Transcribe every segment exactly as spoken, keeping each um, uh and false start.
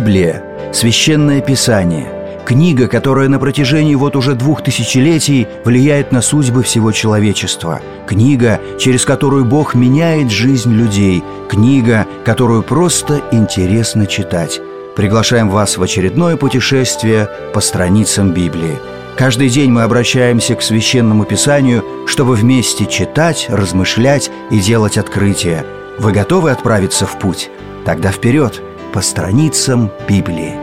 Библия – священное писание, книга, которая на протяжении вот уже двух тысячелетий влияет на судьбы всего человечества, книга, через которую Бог меняет жизнь людей, книга, которую просто интересно читать. Приглашаем вас в очередное путешествие по страницам Библии. Каждый день мы обращаемся к Священному Писанию, чтобы вместе читать, размышлять и делать открытия. Вы готовы отправиться в путь? Тогда вперед, по страницам Библии.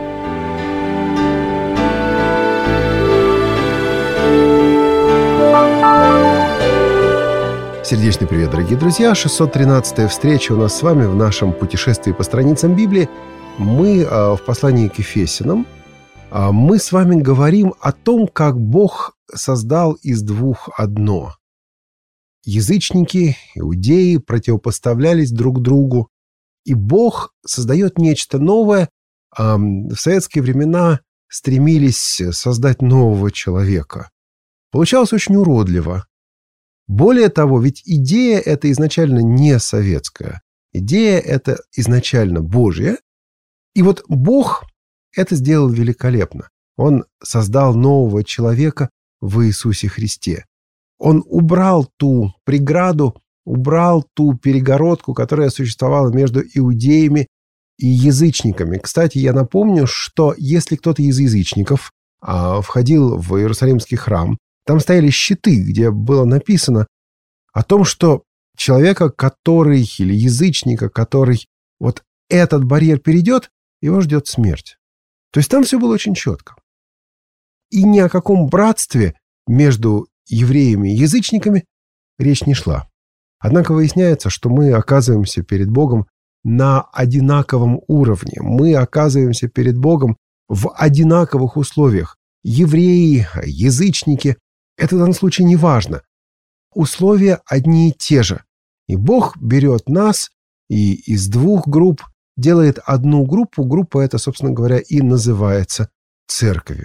Сердечный привет, дорогие друзья! шестьсот тринадцатая встреча у нас с вами в нашем путешествии по страницам Библии. Мы э, в послании к Ефесянам. Э, мы с вами говорим о том, как Бог создал из двух одно. Язычники, иудеи противопоставлялись друг другу, и Бог создает нечто новое. Э, в советские времена стремились создать нового человека. Получалось очень уродливо. Более того, ведь идея эта изначально не советская. Идея эта изначально Божья. И вот Бог это сделал великолепно. Он создал нового человека в Иисусе Христе. Он убрал ту преграду, убрал ту перегородку, которая существовала между иудеями и язычниками. Кстати, я напомню, что если кто-то из язычников а, входил в Иерусалимский храм, там стояли щиты, где было написано о том, что человека, который, или язычника, который вот этот барьер перейдет, его ждет смерть. То есть там все было очень четко. И ни о каком братстве между евреями и язычниками речь не шла. Однако выясняется, что мы оказываемся перед Богом на одинаковом уровне. Мы оказываемся перед Богом в одинаковых условиях. Евреи, язычники – это в данном случае не важно. Условия одни и те же. И Бог берет нас и из двух групп делает одну группу. Группа эта, собственно говоря, и называется церковью.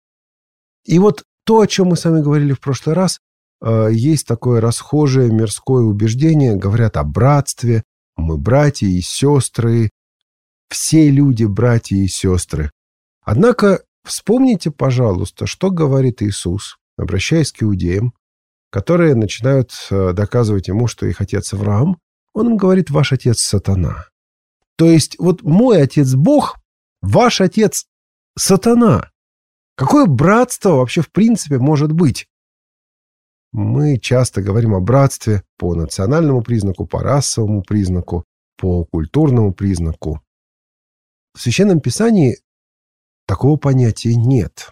И вот то, о чем мы с вами говорили в прошлый раз, есть такое расхожее мирское убеждение. Говорят о братстве. Мы братья и сестры. Все люди братья и сестры. Однако вспомните, пожалуйста, что говорит Иисус, обращаясь к иудеям, которые начинают доказывать ему, что их отец Авраам. Он им говорит: ваш отец сатана. То есть вот мой отец Бог, ваш отец сатана. Какое братство вообще в принципе может быть? Мы часто говорим о братстве по национальному признаку, по расовому признаку, по культурному признаку. В Священном Писании такого понятия нет.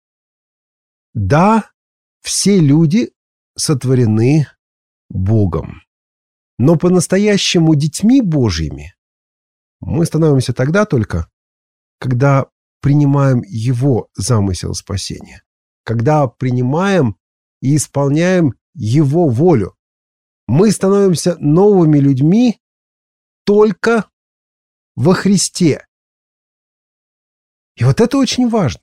Да, все люди сотворены Богом. Но по-настоящему детьми Божьими мы становимся тогда только, когда принимаем Его замысел спасения, когда принимаем и исполняем Его волю. Мы становимся новыми людьми только во Христе. И вот это очень важно.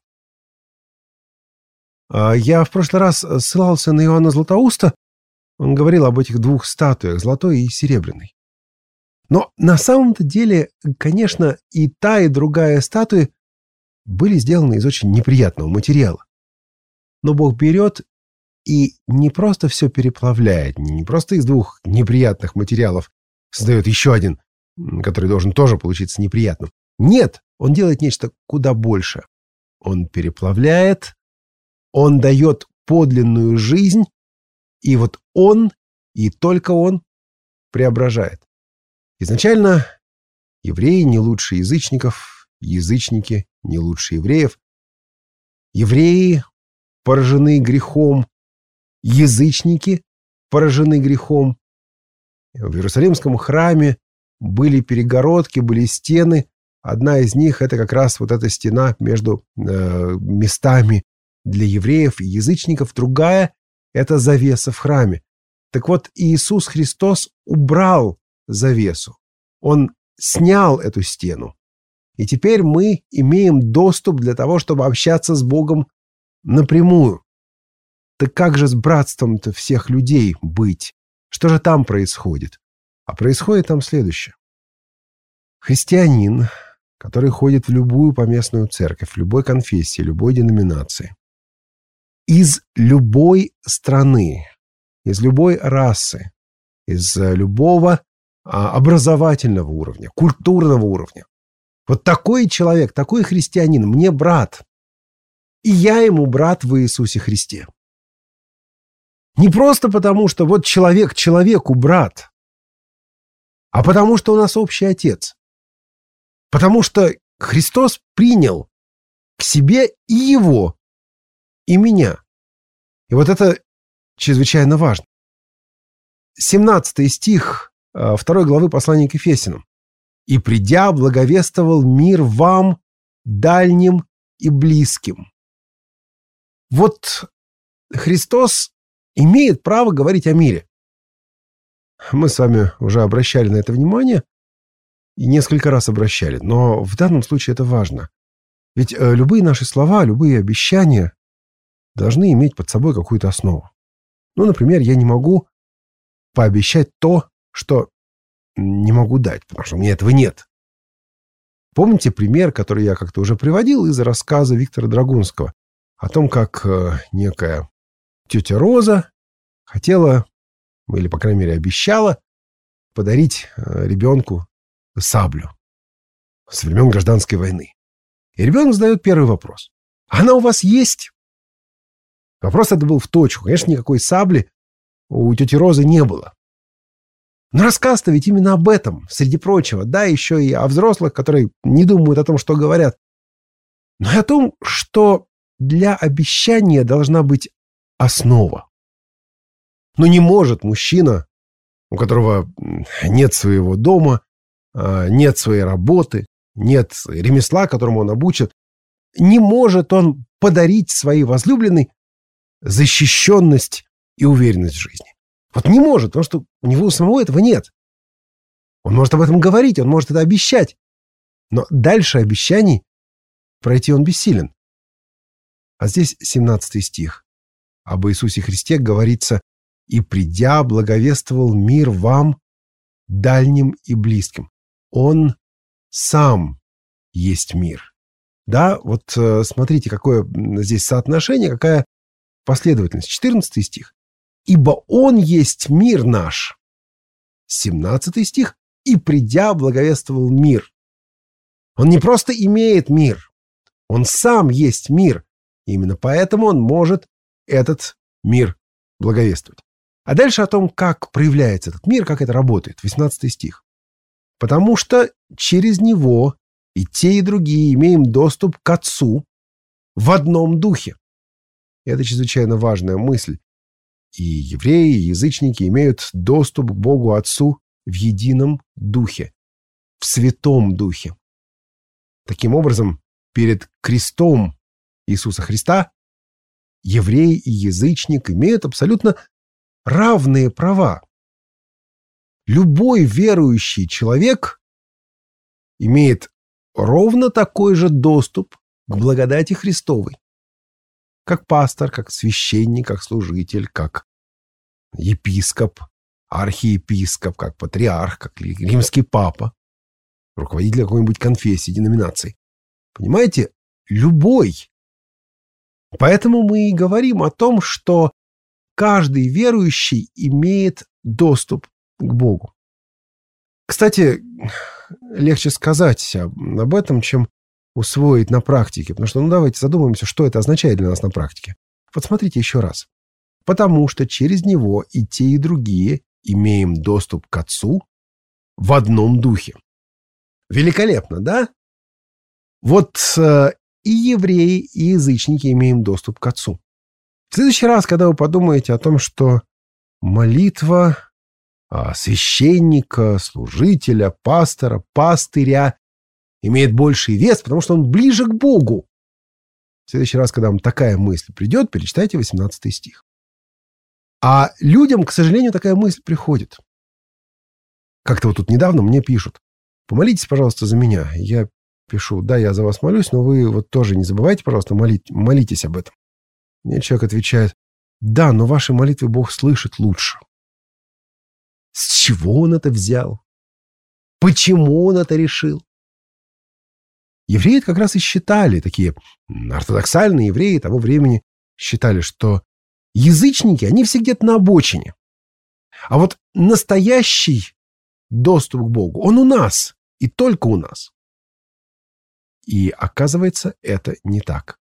Я в прошлый раз ссылался на Иоанна Златоуста. Он говорил об этих двух статуях, золотой и серебряной. Но на самом-то деле, конечно, и та, и другая статуи были сделаны из очень неприятного материала. Но Бог берет и не просто все переплавляет, не просто из двух неприятных материалов создает еще один, который должен тоже получиться неприятным. Нет, Он делает нечто куда больше. Он переплавляет, Он дает подлинную жизнь, и вот Он, и только Он преображает. Изначально евреи не лучше язычников, язычники не лучше евреев. Евреи поражены грехом, язычники поражены грехом. В Иерусалимском храме были перегородки, были стены. Одна из них – это как раз вот эта стена между э, местами для евреев и язычников. Другая – это завеса в храме. Так вот, Иисус Христос убрал завесу. Он снял эту стену. И теперь мы имеем доступ для того, чтобы общаться с Богом напрямую. Так как же с братством-то всех людей быть? Что же там происходит? А происходит там следующее. Христианин, который ходит в любую поместную церковь, в любой конфессии, любой деноминации, из любой страны, из любой расы, из любого а, образовательного уровня, культурного уровня. Вот такой человек, такой христианин мне брат. И я ему брат в Иисусе Христе. Не просто потому, что вот человек человеку брат, а потому что у нас общий Отец. Потому что Христос принял к себе и его, и меня. И вот это чрезвычайно важно. семнадцатый стих второй главы послания к Ефесянам. «И придя, благовествовал мир вам, дальним и близким». Вот Христос имеет право говорить о мире. Мы с вами уже обращали на это внимание и несколько раз обращали, но в данном случае это важно. Ведь любые наши слова, любые обещания должны иметь под собой какую-то основу. Ну, например, я не могу пообещать то, что не могу дать, потому что у меня этого нет. Помните пример, который я как-то уже приводил из рассказа Виктора Драгунского о том, как некая тетя Роза хотела, или, по крайней мере, обещала подарить ребенку саблю со времен Гражданской войны. И ребенок задает первый вопрос. «Она у вас есть?» Вопрос это был в точку. Конечно, никакой сабли у тети Розы не было. Но рассказ-то ведь именно об этом, среди прочего. Да, еще и о взрослых, которые не думают о том, что говорят. Но и о том, что для обещания должна быть основа. Но не может мужчина, у которого нет своего дома, нет своей работы, нет ремесла, которому он обучен, не может он подарить своей возлюбленной защищенность и уверенность в жизни. Вот не может, потому что у него самого этого нет. Он может об этом говорить, он может это обещать. Но дальше обещаний пройти он бессилен. А здесь семнадцатый стих. Об Иисусе Христе говорится: «И придя, благовествовал мир вам, дальним и близким». Он сам есть мир. Да, вот смотрите, какое здесь соотношение, какая последовательность. четырнадцатый стих. «Ибо Он есть мир наш». семнадцатый стих. «И придя, благовествовал мир». Он не просто имеет мир, Он сам есть мир. И именно поэтому Он может этот мир благовествовать. А дальше о том, как проявляется этот мир, как это работает. восемнадцатый стих. «Потому что через Него и те, и другие имеем доступ к Отцу в одном духе». И это чрезвычайно важная мысль. И евреи, и язычники имеют доступ к Богу Отцу в едином духе, в святом духе. Таким образом, перед крестом Иисуса Христа еврей и язычник имеют абсолютно равные права. Любой верующий человек имеет ровно такой же доступ к благодати Христовой. Как пастор, как священник, как служитель, как епископ, архиепископ, как патриарх, как римский папа, руководитель какой-нибудь конфессии, деноминации. Понимаете? Любой. Поэтому мы и говорим о том, что каждый верующий имеет доступ к Богу. Кстати, легче сказать об этом, чем усвоить на практике. Потому что, ну, давайте задумаемся, что это означает для нас на практике. Вот смотрите еще раз. Потому что через Него и те, и другие имеем доступ к Отцу в одном духе. Великолепно, да? Вот э, и евреи, и язычники имеем доступ к Отцу. В следующий раз, когда вы подумаете о том, что молитва э, священника, служителя, пастора, пастыря имеет больший вес, потому что он ближе к Богу. В следующий раз, когда вам такая мысль придет, перечитайте восемнадцатый стих. А людям, к сожалению, такая мысль приходит. Как-то вот тут недавно мне пишут: помолитесь, пожалуйста, за меня. Я пишу: да, я за вас молюсь, но вы вот тоже не забывайте, пожалуйста, молить, молитесь об этом. Мне человек отвечает: да, но ваши молитвы Бог слышит лучше. С чего он это взял? Почему он это решил? евреи как раз и считали, такие ортодоксальные евреи того времени считали, что язычники, они все где-то на обочине. А вот настоящий доступ к Богу, он у нас, и только у нас. И оказывается, это не так.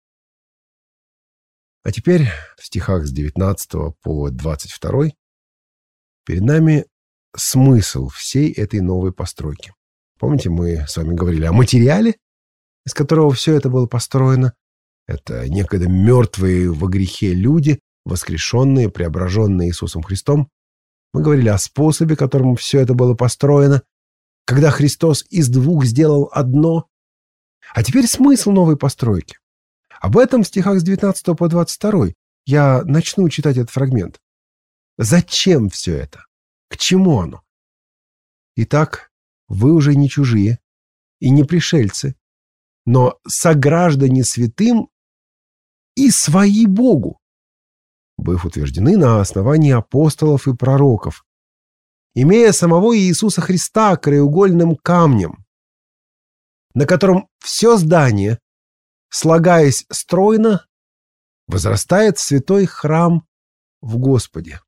А теперь в стихах с девятнадцатого по двадцать второй перед нами смысл всей этой новой постройки. Помните, мы с вами говорили о материале, из которого все это было построено. Это некогда мертвые во грехе люди, воскрешенные, преображенные Иисусом Христом. Мы говорили о способе, которым все это было построено, когда Христос из двух сделал одно. А теперь смысл новой постройки. Об этом в стихах с девятнадцатого по двадцать второй я начну читать этот фрагмент. Зачем все это? К чему оно? Итак, вы уже не чужие и не пришельцы, но сограждане святым и свои Богу, быв утверждены на основании апостолов и пророков, имея самого Иисуса Христа краеугольным камнем, на котором все здание, слагаясь стройно, возрастает в святой храм в Господе.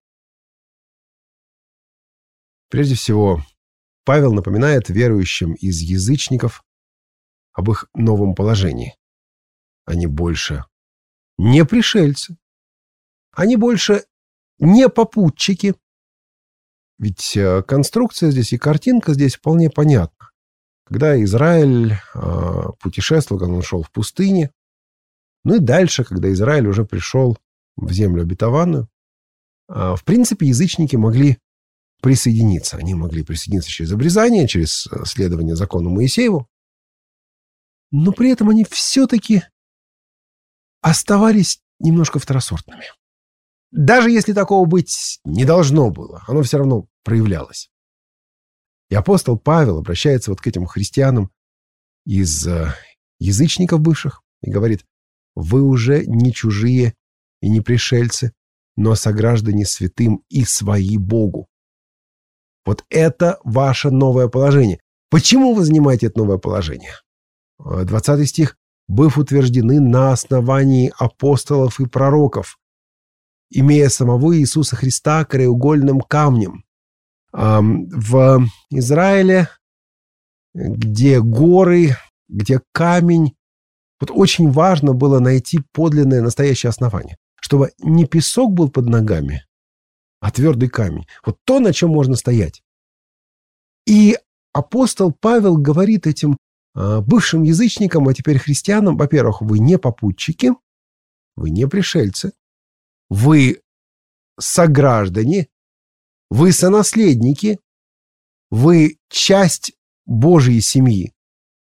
Прежде всего, Павел напоминает верующим из язычников об их новом положении. Они больше не пришельцы, они больше не попутчики. Ведь конструкция здесь и картинка здесь вполне понятна. Когда Израиль э, путешествовал, когда он шел в пустыне, ну и дальше, когда Израиль уже пришел в землю обетованную, э, в принципе, язычники могли присоединиться. Они могли присоединиться через обрезание, через следование закону Моисееву, но при этом они все-таки оставались немножко второсортными. Даже если такого быть не должно было, оно все равно проявлялось. И апостол Павел обращается вот к этим христианам из э, язычников бывших и говорит: вы уже не чужие и не пришельцы, но сограждане святым и свои Богу. Вот это ваше новое положение. Почему вы занимаете это новое положение? двадцатый стих. «Быв утверждены на основании апостолов и пророков, имея самого Иисуса Христа краеугольным камнем». В Израиле, где горы, где камень, вот очень важно было найти подлинное настоящее основание, чтобы не песок был под ногами, а твердый камень. Вот то, на чем можно стоять. И апостол Павел говорит этим бывшим язычникам, а теперь христианам: во-первых, вы не попутчики, вы не пришельцы, вы сограждане, вы сонаследники, вы часть Божьей семьи.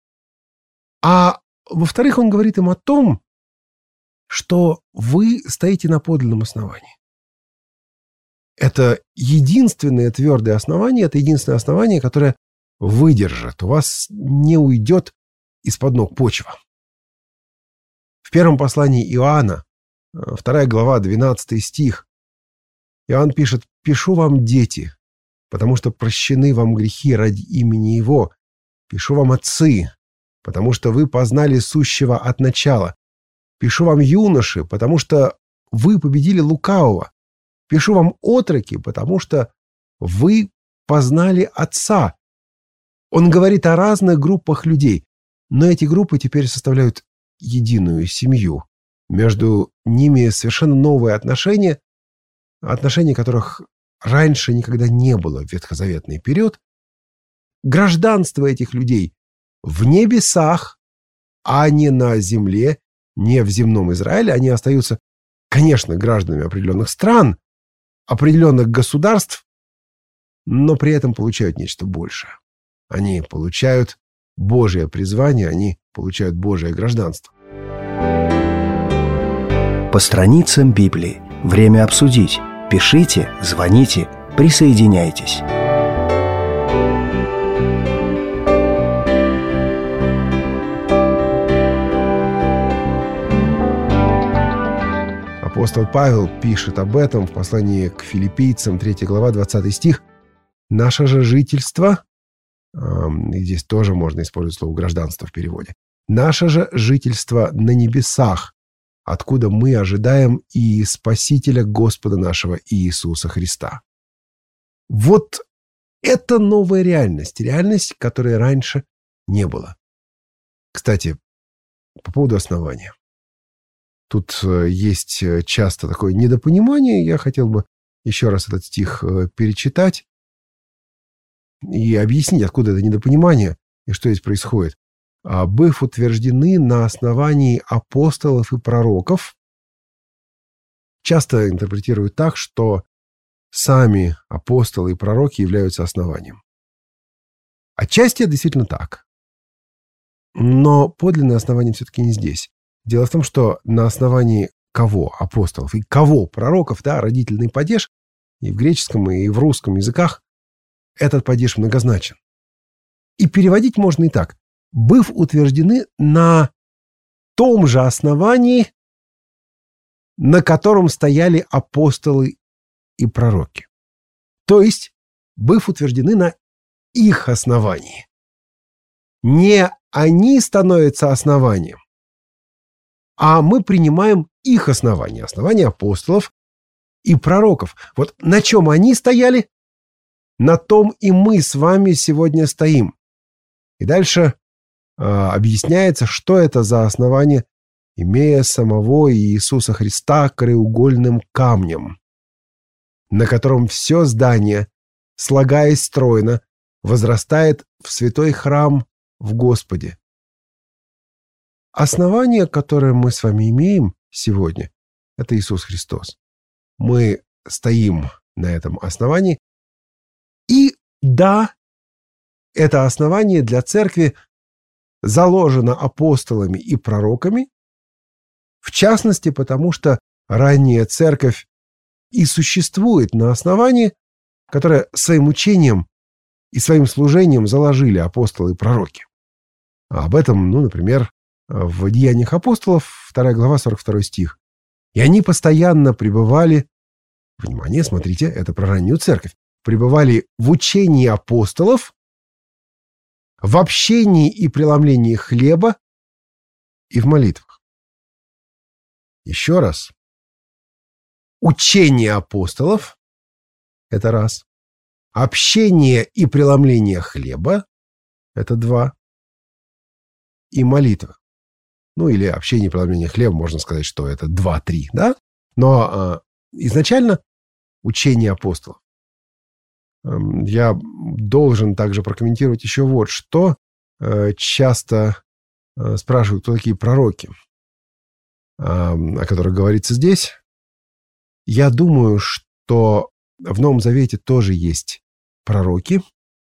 А во-вторых, он говорит им о том, что вы стоите на подлинном основании. Это единственное твердое основание, это единственное основание, которое выдержит, у вас не уйдет из-под ног почва. В первом послании Иоанна, вторая глава, двенадцатый стих, Иоанн пишет: «Пишу вам, дети, потому что прощены вам грехи ради имени Его. Пишу вам, отцы, потому что вы познали сущего от начала. Пишу вам, юноши, потому что вы победили лукавого. Пишу вам, отроки, потому что вы познали Отца». Он говорит о разных группах людей, но эти группы теперь составляют единую семью. Между ними совершенно новые отношения, отношений которых раньше никогда не было в ветхозаветный период. Гражданство этих людей в небесах, а не на земле, не в земном Израиле. Они остаются, конечно, гражданами определенных стран, определенных государств, но при этом получают нечто большее. Они получают Божье призвание, они получают Божье гражданство. По страницам Библии. Время обсудить. Пишите, звоните, присоединяйтесь. Апостол Павел пишет об этом в послании к Филиппийцам, третья глава, двадцатый стих. «Наше же жительство», и здесь тоже можно использовать слово «гражданство» в переводе, Наше же жительство на небесах, откуда мы ожидаем и Спасителя Господа нашего Иисуса Христа. Вот это новая реальность, реальность, которой раньше не было. Кстати, по поводу основания. Тут есть часто такое недопонимание. Я хотел бы еще раз этот стих перечитать и объяснить, откуда это недопонимание и что здесь происходит. «Быв утверждены на основании апостолов и пророков», часто интерпретируют так, что сами апостолы и пророки являются основанием. Отчасти это действительно так. Но подлинное основание все-таки не здесь. Дело в том, что на основании кого апостолов и кого пророков, да, родительный падеж, и в греческом, и в русском языках этот падеж многозначен. И переводить можно и так. Быв утверждены на том же основании, на котором стояли апостолы и пророки. То есть, быв утверждены на их основании. Не они становятся основанием, а мы принимаем их основания, основания апостолов и пророков. Вот на чем они стояли, на том и мы с вами сегодня стоим. И дальше э, объясняется, что это за основание, имея самого Иисуса Христа краеугольным камнем, на котором все здание, слагаясь стройно, возрастает в святой храм в Господе. Основание, которое мы с вами имеем сегодня, это Иисус Христос. Мы стоим на этом основании. И да, это основание для церкви заложено апостолами и пророками, в частности, потому что ранняя церковь и существует на основании, которое своим учением и своим служением заложили апостолы и пророки. А об этом, ну, например, в Деяниях апостолов, вторая глава, сорок второй стих. «И они постоянно пребывали...» Внимание, смотрите, это про раннюю церковь. «Пребывали в учении апостолов, в общении и преломлении хлеба и в молитвах». Еще раз. Учение апостолов – это раз. Общение и преломление хлеба – это два. И молитва. Ну, или общение и преломление хлеба, можно сказать, что это два-три, да? Но э, изначально учение апостолов. Э, я должен также прокомментировать еще вот что. Э, часто э, спрашивают, кто такие пророки, э, о которых говорится здесь. Я думаю, что в Новом Завете тоже есть пророки.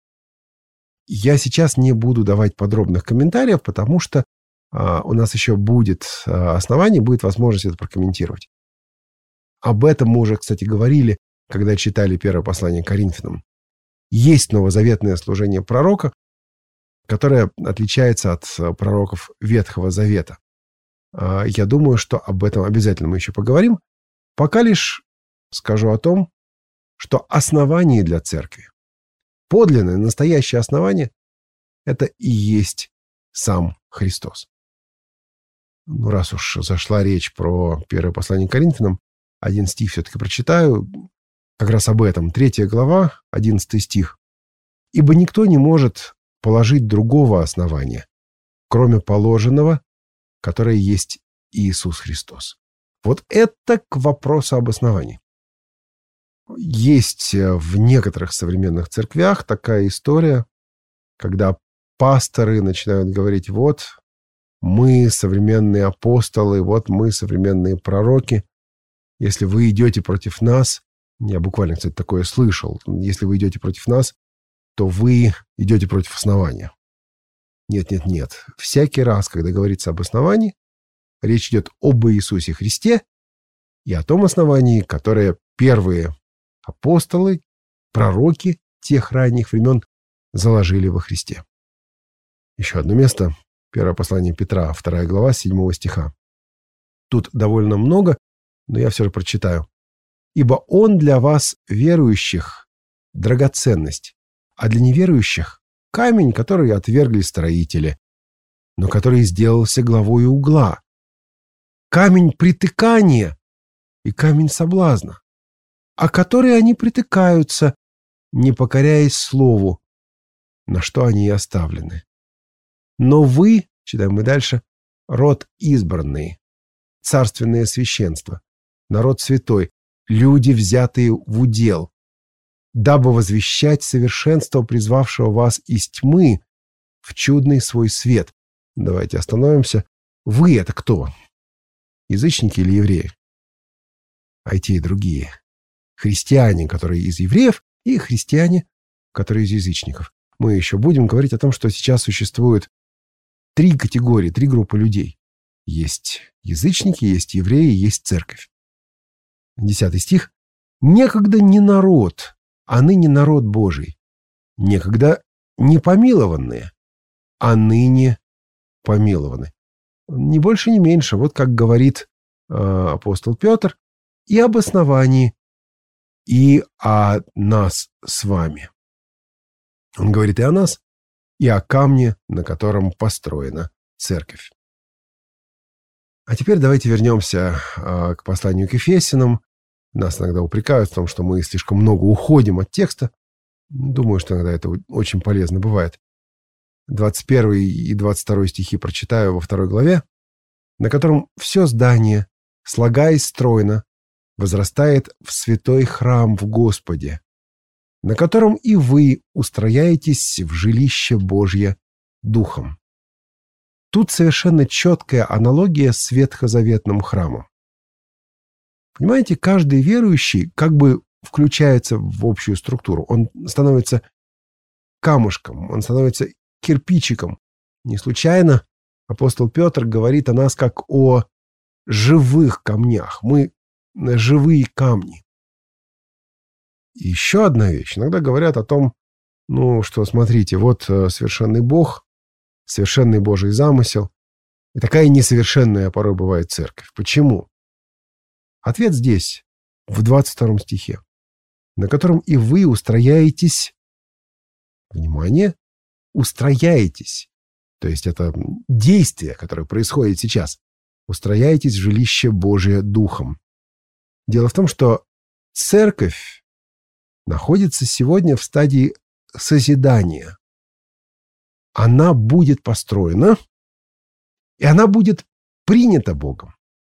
Я сейчас не буду давать подробных комментариев, потому что а, у нас еще будет а, основание, будет возможность это прокомментировать. Об этом мы уже, кстати, говорили, когда читали первое послание к Коринфянам. Есть новозаветное служение пророка, которое отличается от пророков Ветхого Завета. А, я думаю, что об этом обязательно мы еще поговорим. Пока лишь скажу о том, что основание для церкви, подлинное, настоящее основание, это и есть сам Христос. Ну, раз уж зашла речь про первое послание к Коринфянам, один стих все-таки прочитаю, как раз об этом. Третья глава, одиннадцатый стих. «Ибо никто не может положить другого основания, кроме положенного, которое есть Иисус Христос». Вот это к вопросу об основании. Есть в некоторых современных церквях такая история, когда пасторы начинают говорить: вот мы современные апостолы, вот мы современные пророки. Если вы идете против нас, я буквально, кстати, такое слышал, если вы идете против нас, то вы идете против основания. Нет, нет, нет. Всякий раз, когда говорится об основании, речь идет об Иисусе Христе и о том основании, которое первые апостолы, пророки тех ранних времен заложили во Христе. Еще одно место. Первое послание Петра, вторая глава, седьмого стиха. Тут довольно много, но я все же прочитаю. «Ибо Он для вас, верующих, драгоценность, а для неверующих – камень, который отвергли строители, но который сделался главой угла. Камень притыкания и камень соблазна, о который они притыкаются, не покоряясь слову, на что они и оставлены. Но вы, читаем мы дальше, род избранный, царственное священство, народ святой, люди, взятые в удел, дабы возвещать совершенство призвавшего вас из тьмы в чудный свой свет. Давайте остановимся. Вы — это кто? Язычники или евреи? А и те, и другие. Христиане, которые из евреев, и христиане, которые из язычников. Мы еще будем говорить о том, что сейчас существует три категории, три группы людей. Есть язычники, есть евреи, есть церковь. Десятый стих. «Некогда не народ, а ныне народ Божий. Некогда не помилованные, а ныне помилованы». Ни больше, ни меньше. Вот как говорит э, апостол Петр и об основании, и о нас с вами. Он говорит и о нас, и о камне, на котором построена церковь. А теперь давайте вернемся э, к посланию к Ефесянам. Нас иногда упрекают в том, что мы слишком много уходим от текста. Думаю, что иногда это очень полезно бывает. двадцать первый и двадцать второй стихи прочитаю во второй главе, на котором все здание, слагаясь стройно, возрастает в святой храм в Господе, на котором и вы устрояетесь в жилище Божье Духом. Тут совершенно четкая аналогия с ветхозаветным храмом. Понимаете, каждый верующий как бы включается в общую структуру. Он становится камушком, он становится кирпичиком. Не случайно апостол Петр говорит о нас как о живых камнях. Мы живые камни. И еще одна вещь. Иногда говорят о том, ну, что, смотрите, вот совершенный Бог, совершенный Божий замысел, и такая несовершенная порой бывает церковь. Почему? Ответ здесь, в двадцать втором стихе, на котором и вы устрояетесь, внимание, устрояетесь, то есть это действие, которое происходит сейчас, устрояетесь в жилище Божие Духом. Дело в том, что церковь находится сегодня в стадии созидания. Она будет построена, и она будет принята Богом.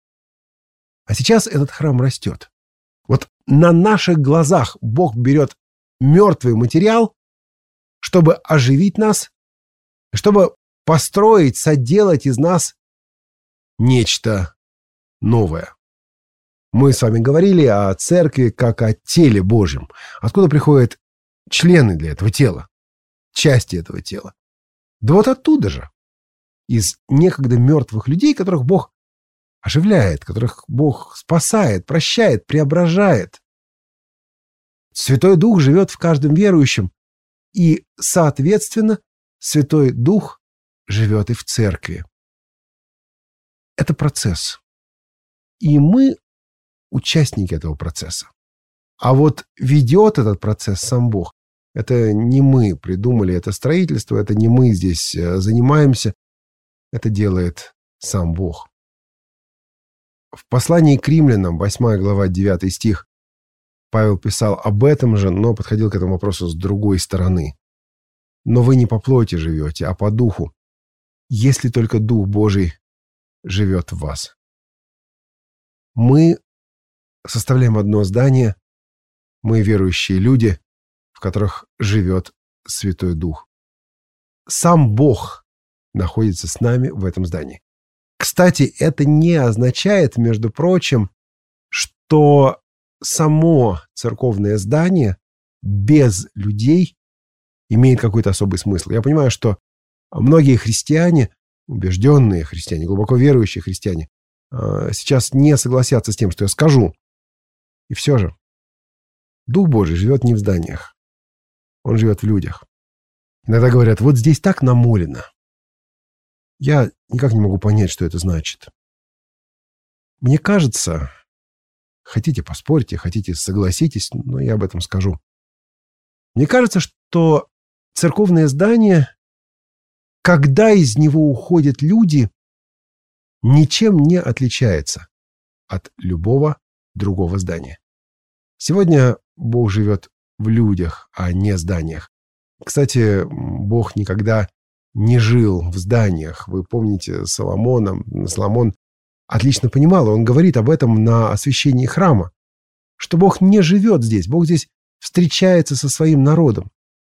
А сейчас этот храм растет. Вот на наших глазах Бог берет мертвый материал, чтобы оживить нас, чтобы построить, соделать из нас нечто новое. Мы с вами говорили о церкви как о теле Божьем. Откуда приходят члены для этого тела, части этого тела? Да вот оттуда же. Из некогда мертвых людей, которых Бог оживляет, которых Бог спасает, прощает, преображает. Святой Дух живет в каждом верующем, и, соответственно, Святой Дух живет и в церкви. Это процесс. И мы участники этого процесса. А вот ведет этот процесс сам Бог. Это не мы придумали это строительство, это не мы здесь занимаемся. Это делает сам Бог. В послании к римлянам, восьмая глава, девятый стих, Павел писал об этом же, но подходил к этому вопросу с другой стороны. «Но вы не по плоти живете, а по духу, если только Дух Божий живет в вас». Мы составляем одно здание, мы верующие люди, в которых живет Святой Дух. Сам Бог находится с нами в этом здании. Кстати, это не означает, между прочим, что само церковное здание без людей имеет какой-то особый смысл. Я понимаю, что многие христиане, убежденные христиане, глубоко верующие христиане, сейчас не согласятся с тем, что я скажу. И все же, Дух Божий живет не в зданиях. Он живет в людях. Иногда говорят, вот здесь так намолено. Я никак не могу понять, что это значит. Мне кажется, хотите поспорьте, хотите согласитесь, но я об этом скажу. Мне кажется, что церковное здание когда из него уходят люди, ничем не отличается от любого другого здания. Сегодня Бог живет в людях, а не в зданиях. Кстати, Бог никогда не жил в зданиях. Вы помните Соломона? Соломон отлично понимал, он говорит об этом на освящении храма, что Бог не живет здесь, Бог здесь встречается со своим народом.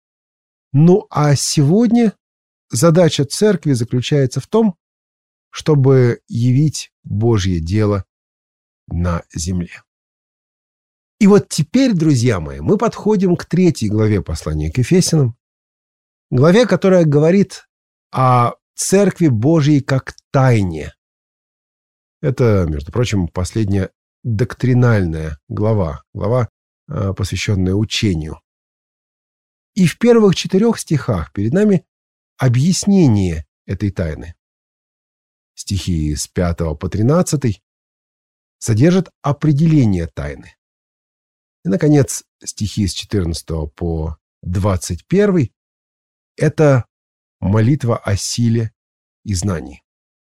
Ну а сегодня задача церкви заключается в том, чтобы явить Божье дело на земле. И вот теперь, друзья мои, мы подходим к третьей главе послания к Ефесянам, главе, которая говорит о Церкви Божьей как тайне. Это, между прочим, последняя доктринальная глава, глава, посвященная учению. И в первых четырех стихах перед нами объяснение этой тайны. Стихи с пятого по тринадцатый содержат определение тайны. И, наконец, стихи с четырнадцатого по двадцать первый – это молитва о силе и знании.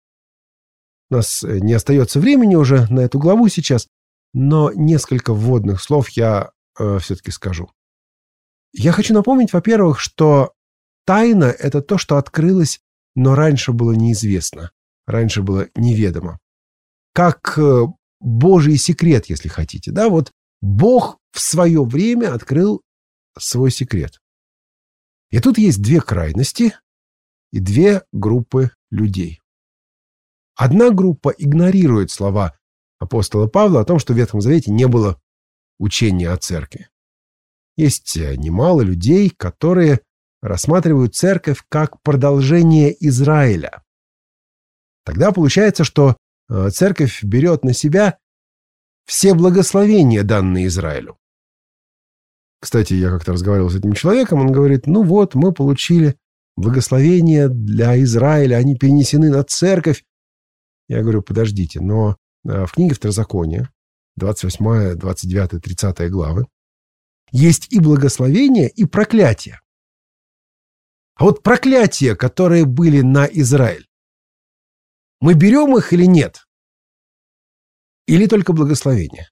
У нас не остается времени уже на эту главу сейчас, но несколько вводных слов я э, все-таки скажу. Я хочу напомнить, во-первых, что тайна – это то, что открылось, но раньше было неизвестно, раньше было неведомо. Как э, Божий секрет, если хотите. Да? Вот Бог в свое время открыл свой секрет. И тут есть две крайности и две группы людей. Одна группа игнорирует слова апостола Павла о том, что в Ветхом Завете не было учения о церкви. Есть немало людей, которые рассматривают церковь как продолжение Израиля. Тогда получается, что церковь берет на себя все благословения, данные Израилю. Кстати, я как-то разговаривал с этим человеком, он говорит, ну вот, мы получили благословения для Израиля, они перенесены на церковь. Я говорю, подождите, но в книге Второзакония, двадцать восьмая, двадцать девятая, тридцатая главы, есть и благословения, и проклятия. А вот проклятия, которые были на Израиль, мы берем их или нет? Или только благословения?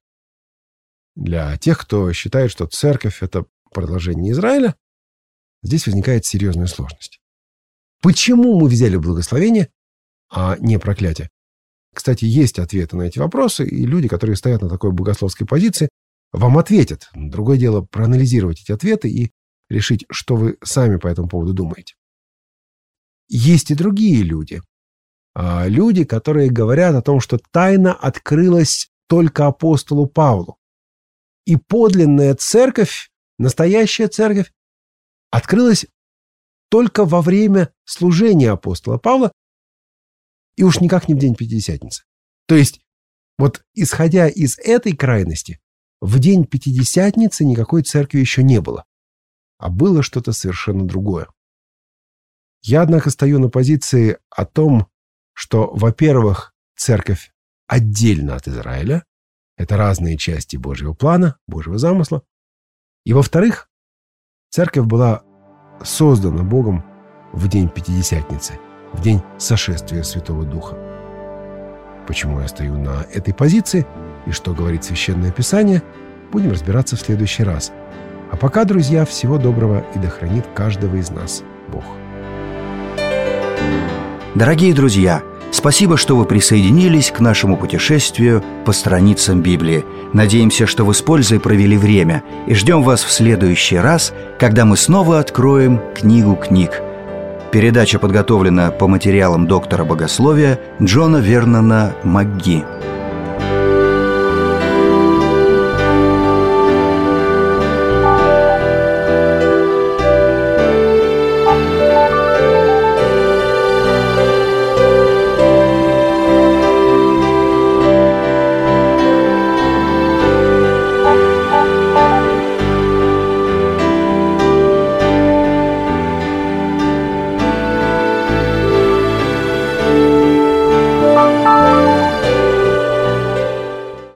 Для тех, кто считает, что церковь – это продолжение Израиля, здесь возникает серьезная сложность. Почему мы взяли благословение, а не проклятие? Кстати, есть ответы на эти вопросы, и люди, которые стоят на такой богословской позиции, вам ответят. Другое дело проанализировать эти ответы и решить, что вы сами по этому поводу думаете. Есть и другие люди. Люди, которые говорят о том, что тайна открылась только апостолу Павлу. И подлинная церковь, настоящая церковь, открылась только во время служения апостола Павла и уж никак не в день Пятидесятницы. То есть, вот исходя из этой крайности, в день Пятидесятницы никакой церкви еще не было, а было что-то совершенно другое. Я, однако, стою на позиции о том, что, во-первых, церковь отдельно от Израиля, это разные части Божьего плана, Божьего замысла, и, во-вторых, церковь была создана Богом в день Пятидесятницы, в день сошествия Святого Духа. Почему я стою на этой позиции и что говорит Священное Писание, будем разбираться в следующий раз. А пока, друзья, всего доброго и да хранит каждого из нас Бог. Дорогие друзья, спасибо, что вы присоединились к нашему путешествию по страницам Библии. Надеемся, что вы с пользой провели время, и ждем вас в следующий раз, когда мы снова откроем книгу книг. Передача подготовлена по материалам доктора богословия Джона Вернона МакГи.